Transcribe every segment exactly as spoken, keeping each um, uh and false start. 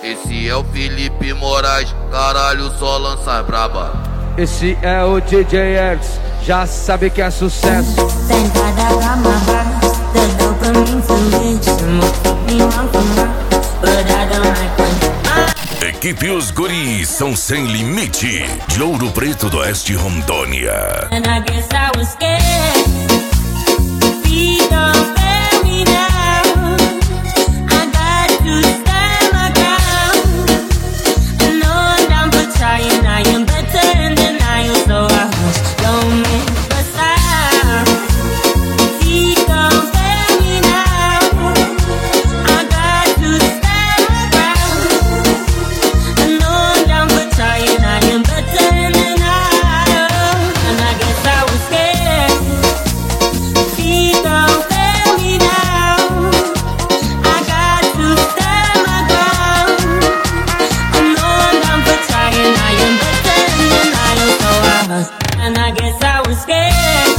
Esse é o Felipe Moraes, caralho, só lança braba. Esse é o D J X, já sabe que é sucesso. Sentada com a barra, the dopamine feliz, me on from her, but I don't like when Equipe Os Guris são sem limite, de Ouro Preto do Oeste, Rondônia. And I guess I was scared. Please don't fail me now. I got to stand my ground. And no, I'm down for trying. I am better in denial, so I hush. Don't make a sound. Please don't fail me now. I got to stand my ground. And no, I'm down for trying. I am better in denial. And I guess I was scared. Please don't fail me now. I got to stand my ground. I know I'm down for trying. I am better in denial, so I hush. And I guess I was scared.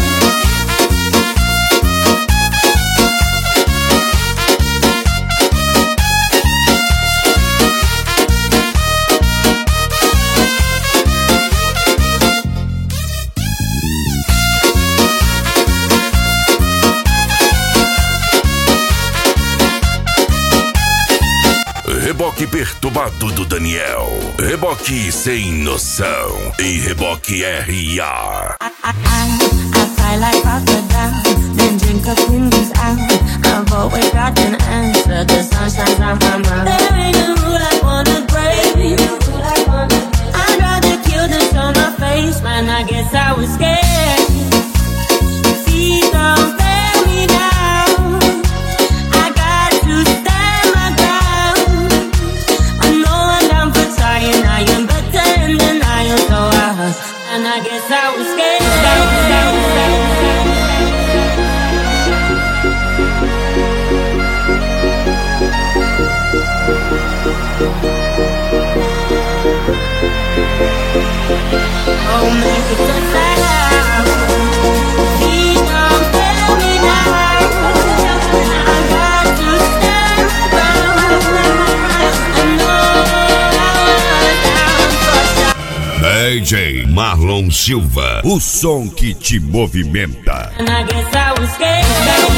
Reboque perturbado do Daniel, reboque sem noção e reboque R A. I, I, I fly like crocodile, then drink up in these out. I've always got an answer, the sun shines on my mind. There ain't a rule I wanna break. I'd rather kill than show my face, man, I guess I was scared. Please don't fail me now. I got to stand my ground. I know I'm down for trying, I am better in denial, so I hush. And I guess I was scared. Oh, make it a sound. Please don't fail me now. I got to stand my ground. I know I was down for D J Marlon Silva, o som que te movimenta. and I guess I was scared.